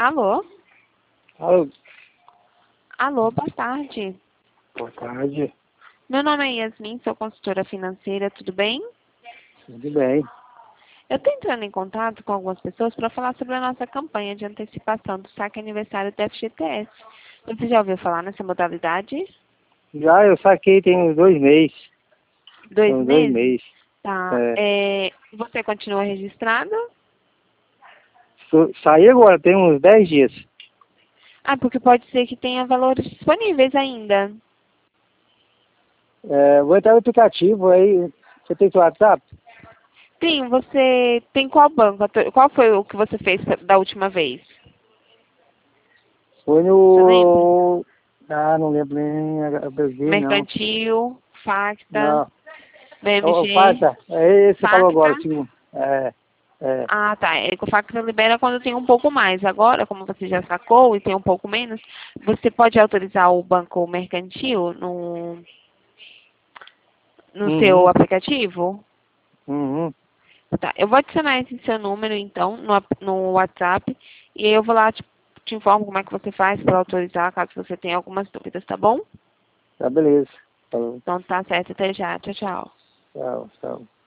Alô? Alô, Alô, boa tarde. boa tarde. Meu nome é Yasmin, sou consultora financeira, tudo bem? Tudo bem? Eu estou entrando em contato com algumas pessoas para falar sobre a nossa campanha de antecipação do saque aniversário do FGTS. Você já ouviu falar nessa modalidade? Já eu saquei tem uns 2 meses. Tem 2 uns 2 meses? meses. Tá. Você continua registrado? Saí agora, tem uns 10 dias. Ah, porque pode ser que tenha valores disponíveis ainda. Vou entrar no aplicativo aí. Você tem seu WhatsApp? Sim, você tem qual banco? Qual foi o que você fez da última vez? Foi Você lembra? no... Ah, não lembro nem a BV, não. Mercantil, Facta, Não. O BMG, Pata, é esse que você falou agora, Facta. sim. É. Ah, tá. É que o Facta libera quando tem um pouco mais. Agora, como você já sacou e tem um pouco menos, você pode autorizar o banco mercantil no seu Uhum. aplicativo? Uhum. Tá. Eu vou adicionar esse seu número, então, no WhatsApp. E aí eu vou lá, te informo como é que você faz para autorizar, caso você tenha algumas dúvidas, tá bom? Tá, beleza. Falou. Então tá certo. Até já. Tchau, tchau. Tchau, tchau.